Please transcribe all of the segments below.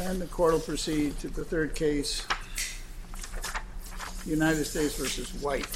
And the court will proceed to the third case, United States v. White.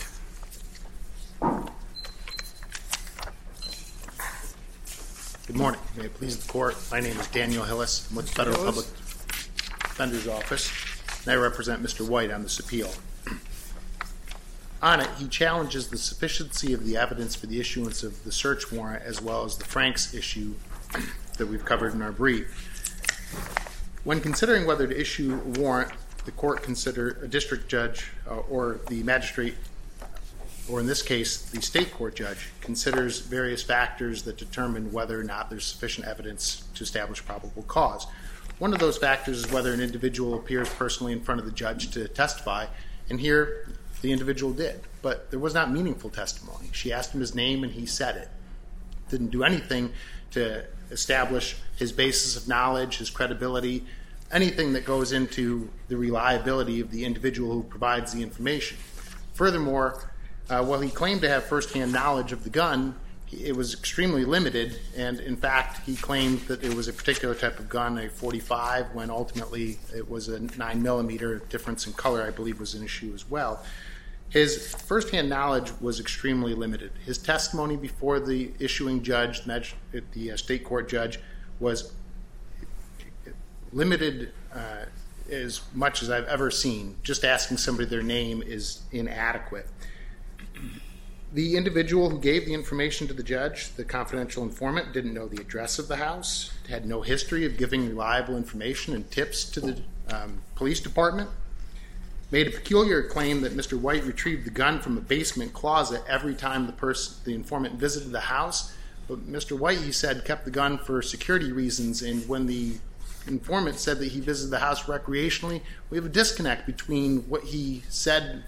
Good morning. May it please the court, my name is Daniel Hillis. I'm with the Federal Public Defender's Office, and I represent Mr. White on this appeal. On it, he challenges the sufficiency of the evidence for the issuance of the search warrant as well as the Franks issue that we've covered in our brief. When considering whether to issue a warrant, the court consider a district judge or the magistrate, or in this case, the state court judge, considers various factors that determine whether or not there's sufficient evidence to establish probable cause. One of those factors is whether an individual appears personally in front of the judge to testify, and here the individual did, but there was not meaningful testimony. She asked him his name and he said it. Didn't do anything to establish his basis of knowledge, his credibility, anything that goes into the reliability of the individual who provides the information. Furthermore, while he claimed to have firsthand knowledge of the gun, it was extremely limited, and in fact he claimed that it was a particular type of gun, a .45, when ultimately it was a 9mm. Difference in color, I believe, was an issue as well. His firsthand knowledge was extremely limited. His testimony before the issuing judge, the state court judge, was limited as much as I've ever seen. Just asking somebody their name is inadequate. The individual who gave the information to the judge, the confidential informant, didn't know the address of the house, had no history of giving reliable information and tips to the police department, made a peculiar claim that Mr. White retrieved the gun from a basement closet every time the informant visited the house. But Mr. White, he said, kept the gun for security reasons, and when the informant said that he visited the house recreationally, we have a disconnect between what he said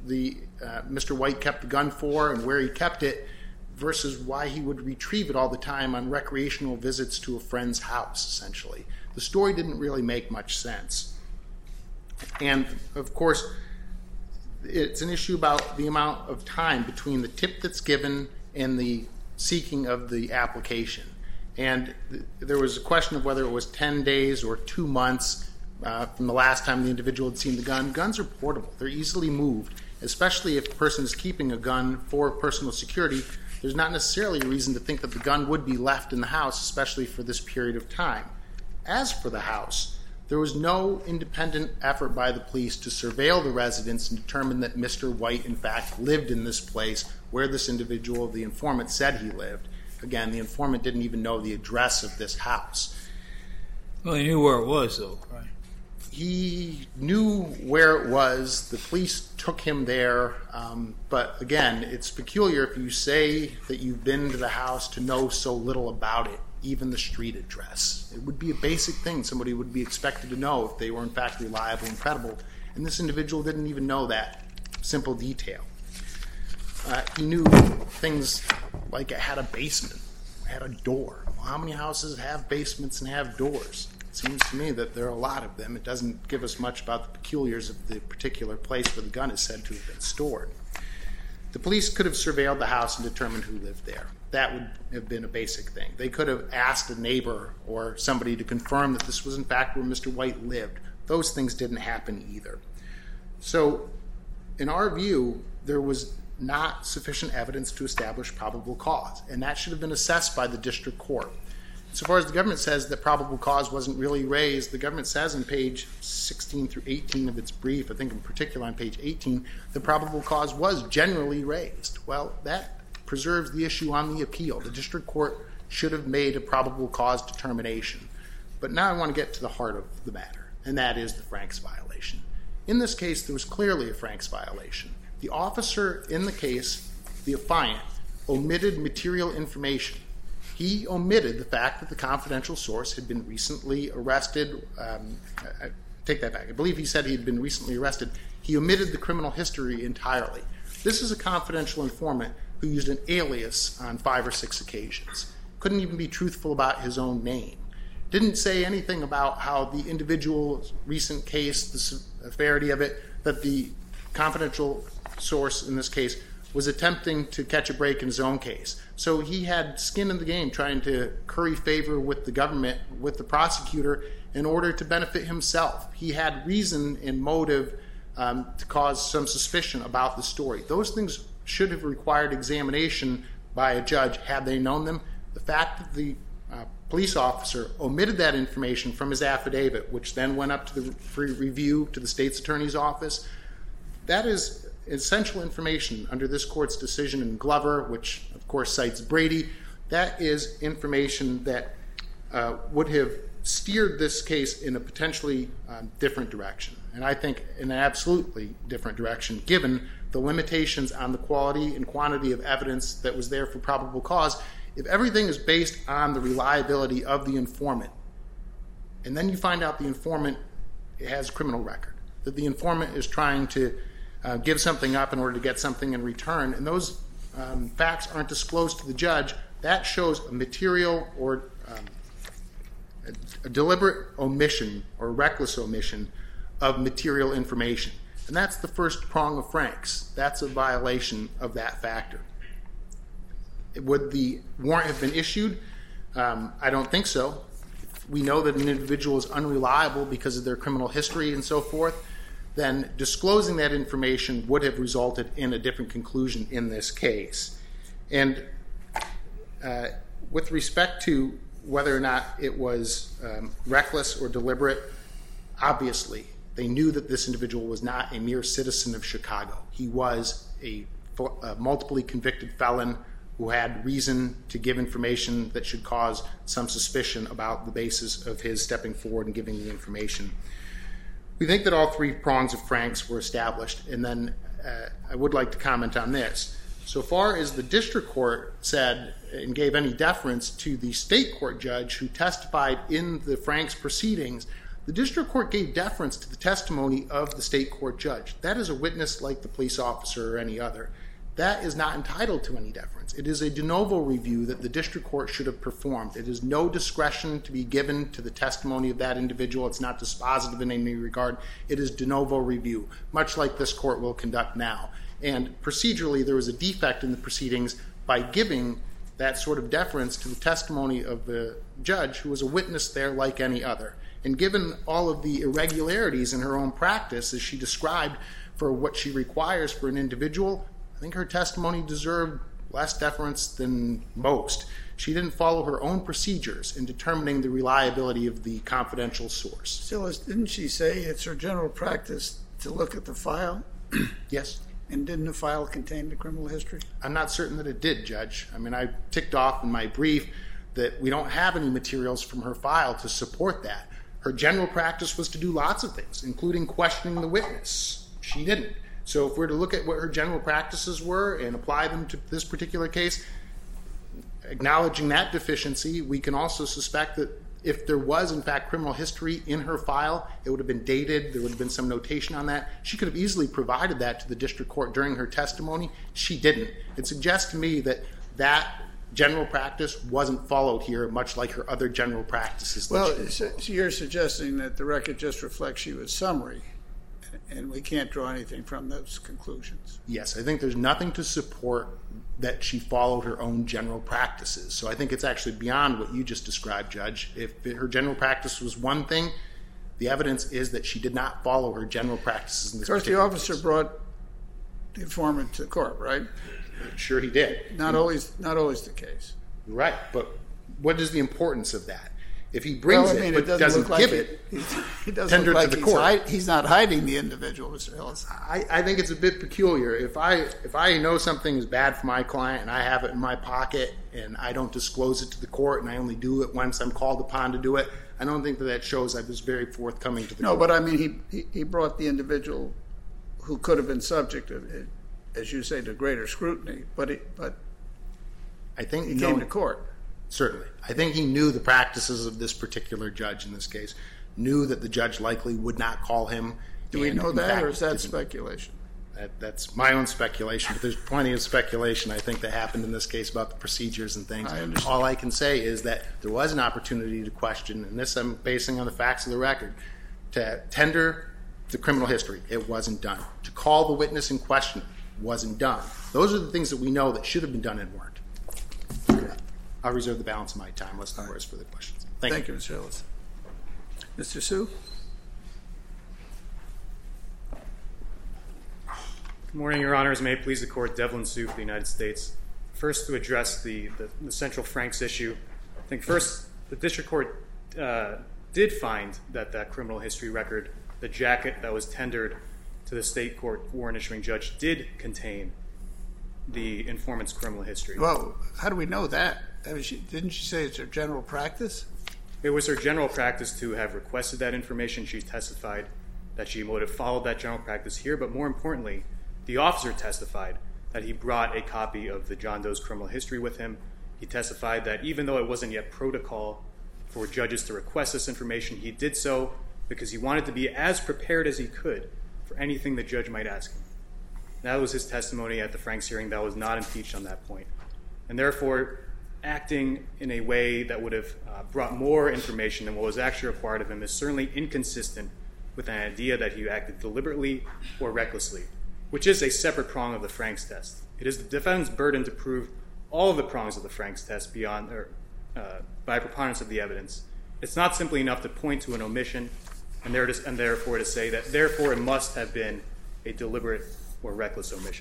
Mr. White kept the gun for and where he kept it versus why he would retrieve it all the time on recreational visits to a friend's house, essentially. The story didn't really make much sense. And, of course, it's an issue about the amount of time between the tip that's given and the seeking of the application. And there was a question of whether it was 10 days or 2 months from the last time the individual had seen the gun. Guns are portable. They're easily moved, especially if the person is keeping a gun for personal security. There's not necessarily a reason to think that the gun would be left in the house, especially for this period of time. As for the house, there was no independent effort by the police to surveil the residence and determine that Mr. White, in fact, lived in this place where this individual, the informant, said he lived. Again, the informant didn't even know the address of this house. Well, he knew where it was, though, right? He knew where it was. The police took him there. But again, it's peculiar if you say that you've been to the house to know so little about it, even the street address. It would be a basic thing somebody would be expected to know if they were in fact reliable and credible. And this individual didn't even know that simple detail. He knew things like it had a basement, had a door. Well, how many houses have basements and have doors? It seems to me that there are a lot of them. It doesn't give us much about the peculiars of the particular place where the gun is said to have been stored. The police could have surveilled the house and determined who lived there. That would have been a basic thing. They could have asked a neighbor or somebody to confirm that this was in fact where Mr. White lived. Those things didn't happen either. So, in our view, there was not sufficient evidence to establish probable cause, and that should have been assessed by the district court. So far as the government says that probable cause wasn't really raised, the government says on page 16 through 18 of its brief, I think in particular on page 18, the probable cause was generally raised. Well, that preserves the issue on the appeal. The district court should have made a probable cause determination. But now I want to get to the heart of the matter, and that is the Franks violation. In this case, there was clearly a Franks violation. The officer in the case, the affiant, omitted material information. He omitted the fact that the confidential source had been recently arrested. I take that back. I believe he said he had been recently arrested. He omitted the criminal history entirely. This is a confidential informant who used an alias on 5 or 6 occasions. Couldn't even be truthful about his own name. Didn't say anything about how the individual's recent case, the severity of it, that the confidential source in this case was attempting to catch a break in his own case. So he had skin in the game trying to curry favor with the government, with the prosecutor, in order to benefit himself. He had reason and motive to cause some suspicion about the story. Those things should have required examination by a judge had they known them. The fact that the police officer omitted that information from his affidavit, which then went up to for review to the state's attorney's office, that is essential information under this court's decision in Glover, which of course cites Brady. That is information that would have steered this case in a potentially different direction, and I think in an absolutely different direction, given the limitations on the quality and quantity of evidence that was there for probable cause. If everything is based on the reliability of the informant, and then you find out the informant has a criminal record, that the informant is trying to give something up in order to get something in return, and those facts aren't disclosed to the judge, that shows a material or a deliberate omission or reckless omission of material information. And that's the first prong of Franks. That's a violation of that factor. Would the warrant have been issued? I don't think so. We know that an individual is unreliable because of their criminal history and so forth, then disclosing that information would have resulted in a different conclusion in this case. And with respect to whether or not it was reckless or deliberate, obviously they knew that this individual was not a mere citizen of Chicago. He was a multiply convicted felon who had reason to give information that should cause some suspicion about the basis of his stepping forward and giving the information. We think that all three prongs of Franks were established, and then I would like to comment on this. So far as the district court said and gave any deference to the state court judge who testified in the Franks proceedings, the district court gave deference to the testimony of the state court judge. That is a witness like the police officer or any other. That is not entitled to any deference. It is a de novo review that the district court should have performed. It is no discretion to be given to the testimony of that individual. It's not dispositive in any regard. It is de novo review, much like this court will conduct now. And procedurally, there was a defect in the proceedings by giving that sort of deference to the testimony of the judge who was a witness there like any other. And given all of the irregularities in her own practice, as she described for what she requires for an individual, I think her testimony deserved less deference than most. She didn't follow her own procedures in determining the reliability of the confidential source. Still, didn't she say it's her general practice to look at the file? Yes. And didn't the file contain the criminal history? I'm not certain that it did, Judge. I mean, I ticked off in my brief that we don't have any materials from her file to support that. Her general practice was to do lots of things, including questioning the witness. She didn't. So if we're to look at what her general practices were and apply them to this particular case, acknowledging that deficiency, we can also suspect that if there was, in fact, criminal history in her file, it would have been dated, there would have been some notation on that. She could have easily provided that to the district court during her testimony. She didn't. It suggests to me that that general practice wasn't followed here, much like her other general practices. Well, so you're suggesting that the record just reflects she was summary, and we can't draw anything from those conclusions. Yes, I think there's nothing to support that she followed her own general practices. So I think it's actually beyond what you just described, Judge. If her general practice was one thing, the evidence is that she did not follow her general practices in this particular case. Of course, the officer brought the informant to court, right? Sure he did. Not always the case. Right, but what is the importance of that? If he brings but doesn't give it, he doesn't tender look to like the court. He's not hiding the individual, Mr. Hillis. I think it's a bit peculiar. If I know something is bad for my client and I have it in my pocket and I don't disclose it to the court and I only do it once I'm called upon to do it, I don't think that shows I was very forthcoming to the court. No, but I mean he brought the individual who could have been subject of, as you say, to greater scrutiny, but I think he came to court. Certainly. I think he knew the practices of this particular judge in this case, knew that the judge likely would not call him. Do we know that, or is that speculation? That's my own speculation, but there's plenty of speculation, I think, that happened in this case about the procedures and things. I understand. All I can say is that there was an opportunity to question, and this I'm basing on the facts of the record, to tender the criminal history. It wasn't done. To call the witness in question, wasn't done. Those are the things that we know that should have been done and weren't. I'll reserve the balance of my time unless there are further questions. Thank you, Mr. Ellis. Mr. Sue? Good morning, Your Honors. May it please the Court, Devlin Sue for the United States. First, to address the central Franks issue, I think first, the District Court did find that that criminal history record, the jacket that was tendered to the state court warrant issuing judge, did contain the informant's criminal history. Well, how do we know that? Didn't she say it's her general practice? It was her general practice to have requested that information. She testified that she would have followed that general practice here, but more importantly, the officer testified that he brought a copy of the John Doe's criminal history with him. He testified that even though it wasn't yet protocol for judges to request this information, he did so because he wanted to be as prepared as he could for anything the judge might ask him. That was his testimony at the Franks hearing. That was not impeached on that point. And therefore, acting in a way that would have brought more information than what was actually required of him is certainly inconsistent with an idea that he acted deliberately or recklessly, which is a separate prong of the Franks test. It is the defendant's burden to prove all of the prongs of the Franks test by preponderance of the evidence. It's not simply enough to point to an omission and therefore to say that therefore it must have been a deliberate or reckless omission.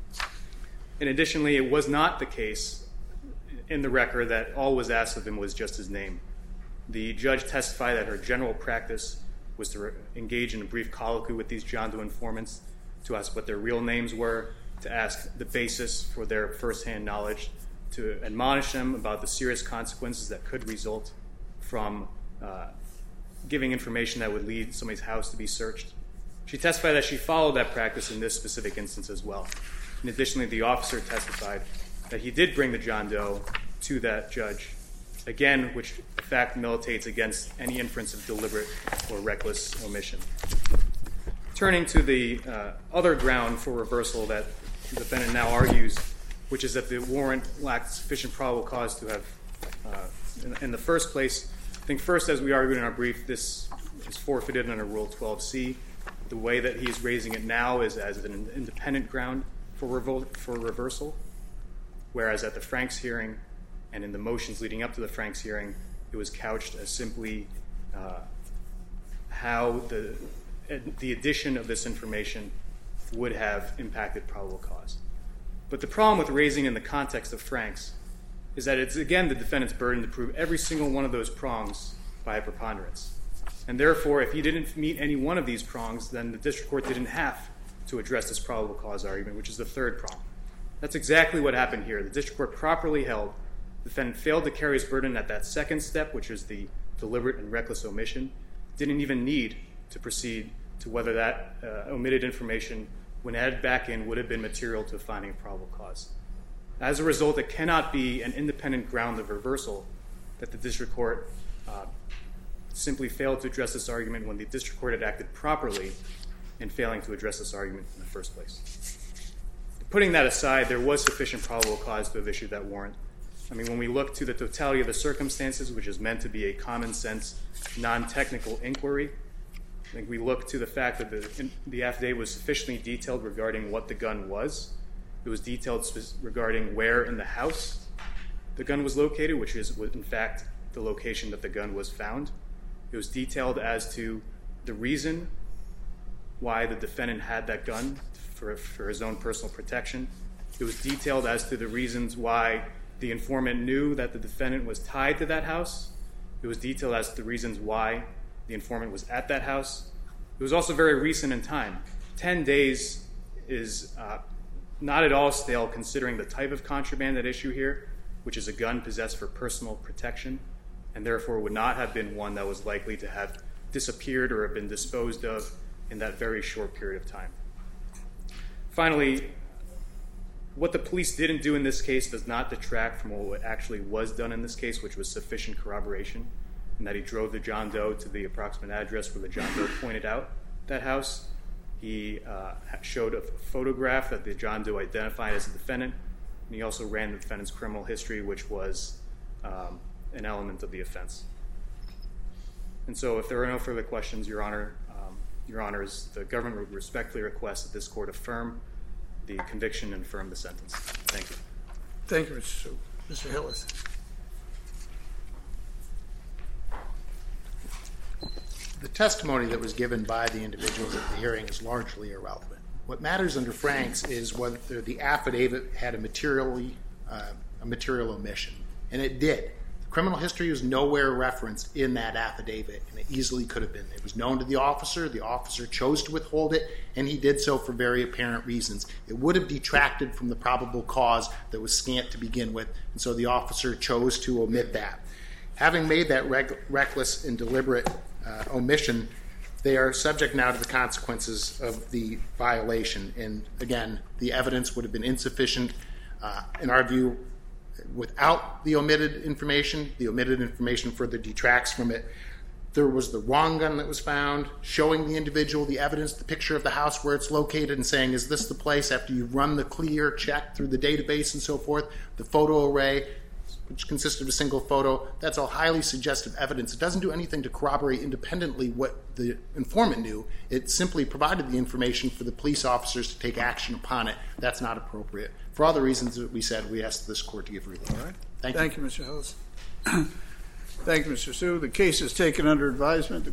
And additionally, it was not the case in the record that all was asked of him was just his name. The judge testified that her general practice was to engage in a brief colloquy with these John Doe informants, to ask what their real names were, to ask the basis for their firsthand knowledge, to admonish them about the serious consequences that could result from giving information that would lead somebody's house to be searched. She testified that she followed that practice in this specific instance as well. And additionally, the officer testified that he did bring the John Doe to that judge, again, which in fact militates against any inference of deliberate or reckless omission. Turning to the other ground for reversal that the defendant now argues, which is that the warrant lacked sufficient probable cause to have, in the first place, I think first, as we argued in our brief, this is forfeited under Rule 12c. The way that he's raising it now is as an independent ground for reversal, whereas at the Franks hearing and in the motions leading up to the Franks hearing, it was couched as simply how the addition of this information would have impacted probable cause. But the problem with raising in the context of Franks is that it's, again, the defendant's burden to prove every single one of those prongs by a preponderance. And therefore, if he didn't meet any one of these prongs, then the district court didn't have to address this probable cause argument, which is the third prong. That's exactly what happened here. The district court properly held the defendant failed to carry his burden at that second step, which is the deliberate and reckless omission, didn't even need to proceed to whether that omitted information, when added back in, would have been material to finding a probable cause. As a result, it cannot be an independent ground of reversal that the district court simply failed to address this argument when the district court had acted properly in failing to address this argument in the first place. Putting that aside, there was sufficient probable cause to have issued that warrant. I mean, when we look to the totality of the circumstances, which is meant to be a common sense, non-technical inquiry, I think we look to the fact that the affidavit was sufficiently detailed regarding what the gun was. It was detailed regarding where in the house the gun was located, which is, in fact, the location that the gun was found. It was detailed as to the reason why the defendant had that gun for his own personal protection. It was detailed as to the reasons why the informant knew that the defendant was tied to that house. It was detailed as to the reasons why the informant was at that house. It was also very recent in time. 10 days is not at all stale considering the type of contraband at issue here, which is a gun possessed for personal protection, and therefore would not have been one that was likely to have disappeared or have been disposed of in that very short period of time. Finally, what the police didn't do in this case does not detract from what actually was done in this case, which was sufficient corroboration, and that he drove the John Doe to the approximate address where the John Doe pointed out that house. He showed a photograph that the John Doe identified as the defendant, and he also ran the defendant's criminal history, which was an element of the offense. And so if there are no further questions, Your Honors, the government would respectfully request that this court affirm the conviction and affirm the sentence. Thank you. Thank you, Mr. Sue. Mr. Hillis. The testimony that was given by the individuals at the hearing is largely irrelevant. What matters under Franks is whether the affidavit had a material omission, and it did. Criminal history was nowhere referenced in that affidavit, and it easily could have been. It was known to the officer chose to withhold it, and he did so for very apparent reasons. It would have detracted from the probable cause that was scant to begin with, and so the officer chose to omit that. Having made that reckless and deliberate omission, they are subject now to the consequences of the violation, and again, the evidence would have been insufficient. In our view, without the omitted information further detracts from it. There was the wrong gun that was found, showing the individual the evidence, the picture of the house where it's located, and saying, is this the place, after you run the clear check through the database and so forth. The photo array, which consists of a single photo, that's all highly suggestive evidence. It doesn't do anything to corroborate independently what the informant knew. It simply provided the information for the police officers to take action upon it. That's not appropriate. For all the reasons that we said, we asked this court to give relief. All right. Thank you. Thank you, Mr. Hillis. Thank you, Mr. Sue. The case is taken under advisement.